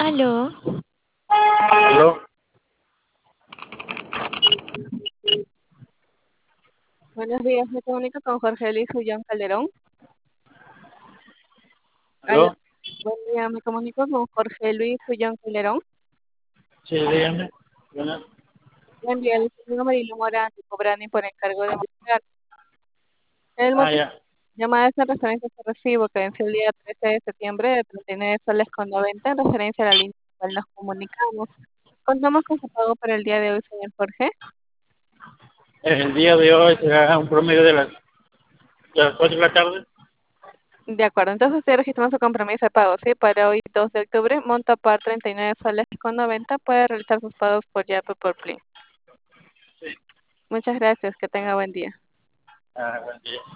Aló, ¿Aló? Buenos días, me comunico con Jorge Luis Ullón Calderón. Aló, ¿Aló? buen día, me comunico con Jorge Luis Ullón Calderón. Sí, dígame. Buenas. Buen día, le saludo Marilo Morán de Cobrani por encargo de mostrar. El Ah, motivo ya. de llamada es en referencia a este recibo que venció el día 13 de septiembre de 39 soles con 90 en referencia a la línea con la cual nos comunicamos. Contamos con su pago para el día de hoy, señor Jorge. El día de hoy será un promedio de las 4 de la tarde. De acuerdo, entonces usted registró su compromiso de pago, ¿sí? Para hoy, 2 de octubre, monto a par 39 soles con 90, puede realizar sus pagos por Yape o por Plin. Sí. Muchas gracias, que tenga buen día. Ah, buen día.